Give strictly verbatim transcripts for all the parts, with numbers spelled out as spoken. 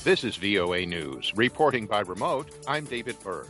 This is V O A News. Reporting by remote, I'm David Byrd.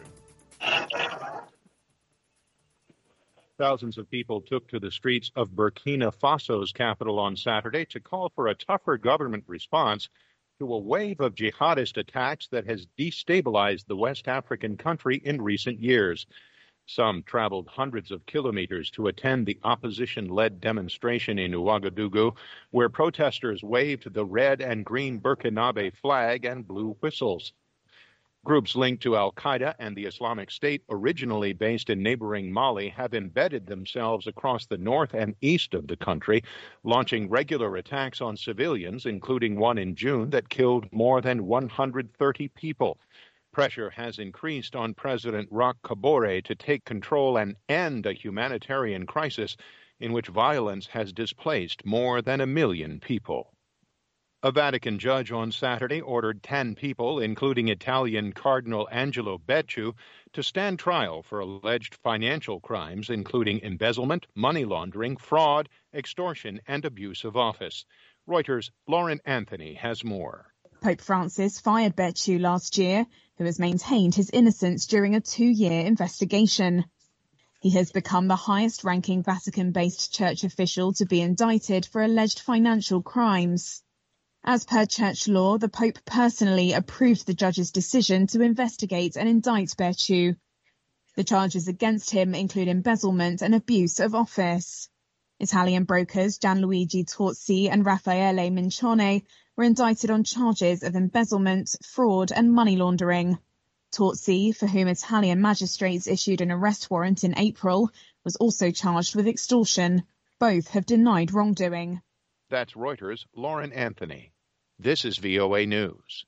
Thousands of people took to the streets of Burkina Faso's capital on Saturday to call for a tougher government response to a wave of jihadist attacks that has destabilized the West African country in recent years. Some traveled hundreds of kilometers to attend the opposition-led demonstration in Ouagadougou, where protesters waved the red and green Burkinabe flag and blew whistles. Groups linked to al-Qaeda and the Islamic State, originally based in neighboring Mali, have embedded themselves across the north and east of the country, launching regular attacks on civilians, including one in June that killed more than one hundred thirty people. Pressure has increased on President Roch Kabore to take control and end a humanitarian crisis in which violence has displaced more than a million people. A Vatican judge on Saturday ordered ten people, including Italian Cardinal Angelo Becciu, to stand trial for alleged financial crimes, including embezzlement, money laundering, fraud, extortion, and abuse of office. Reuters' Lauren Anthony has more. Pope Francis fired Becciu last year, who has maintained his innocence during a two-year investigation. He has become the highest-ranking Vatican-based church official to be indicted for alleged financial crimes. As per church law, the Pope personally approved the judge's decision to investigate and indict Becciu. The charges against him include embezzlement and abuse of office. Italian brokers Gianluigi Torzi and Raffaele Mincione were indicted on charges of embezzlement, fraud and money laundering. Torzi, for whom Italian magistrates issued an arrest warrant in April, was also charged with extortion. Both have denied wrongdoing. That's Reuters' Lauren Anthony. This is V O A News.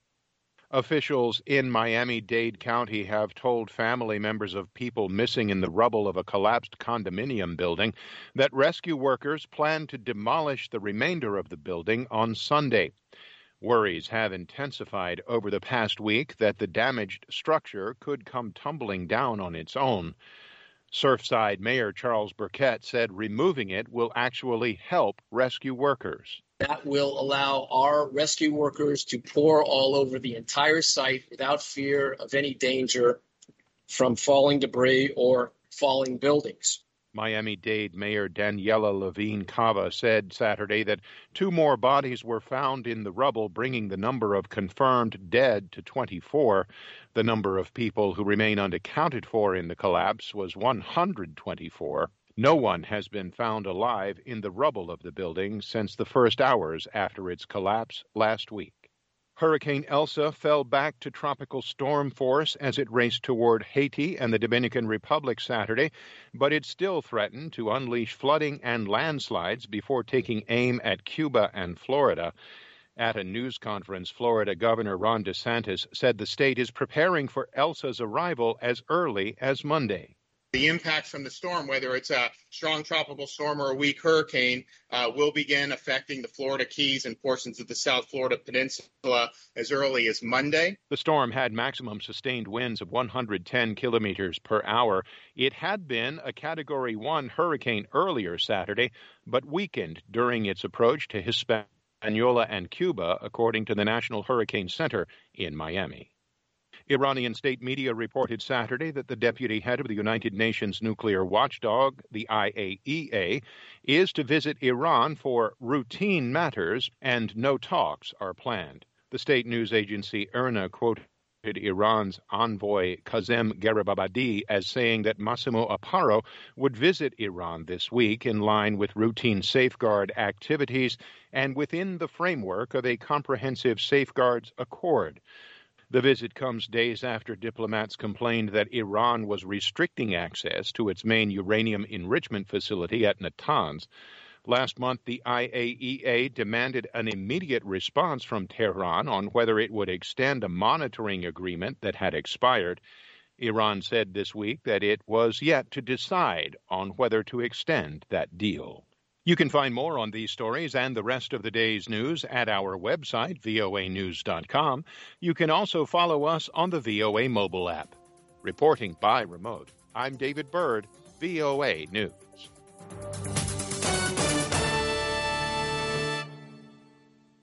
Officials in Miami-Dade County have told family members of people missing in the rubble of a collapsed condominium building that rescue workers plan to demolish the remainder of the building on Sunday. Worries have intensified over the past week that the damaged structure could come tumbling down on its own. Surfside Mayor Charles Burkett said removing it will actually help rescue workers. That will allow our rescue workers to pour all over the entire site without fear of any danger from falling debris or falling buildings. Miami-Dade Mayor Daniela Levine Cava said Saturday that two more bodies were found in the rubble, bringing the number of confirmed dead to twenty-four. The number of people who remain unaccounted for in the collapse was one hundred twenty-four. No one has been found alive in the rubble of the building since the first hours after its collapse last week. Hurricane Elsa fell back to tropical storm force as it raced toward Haiti and the Dominican Republic Saturday, but it still threatened to unleash flooding and landslides before taking aim at Cuba and Florida. At a news conference, Florida Governor Ron DeSantis said the state is preparing for Elsa's arrival as early as Monday. The impact from the storm, whether it's a strong tropical storm or a weak hurricane, uh, will begin affecting the Florida Keys and portions of the South Florida Peninsula as early as Monday. The storm had maximum sustained winds of one hundred ten kilometers per hour. It had been a Category one hurricane earlier Saturday, but weakened during its approach to Hispaniola and Cuba, according to the National Hurricane Center in Miami. Iranian state media reported Saturday that the deputy head of the United Nations nuclear watchdog, the I A E A, is to visit Iran for routine matters and no talks are planned. The state news agency I R N A quoted Iran's envoy Kazem Garibabadi as saying that Massimo Aparo would visit Iran this week in line with routine safeguard activities and within the framework of a comprehensive safeguards accord. The visit comes days after diplomats complained that Iran was restricting access to its main uranium enrichment facility at Natanz. Last month, the I A E A demanded an immediate response from Tehran on whether it would extend a monitoring agreement that had expired. Iran said this week that it was yet to decide on whether to extend that deal. You can find more on these stories and the rest of the day's news at our website, V O A news dot com. You can also follow us on the V O A mobile app. Reporting by remote, I'm David Byrd, V O A News.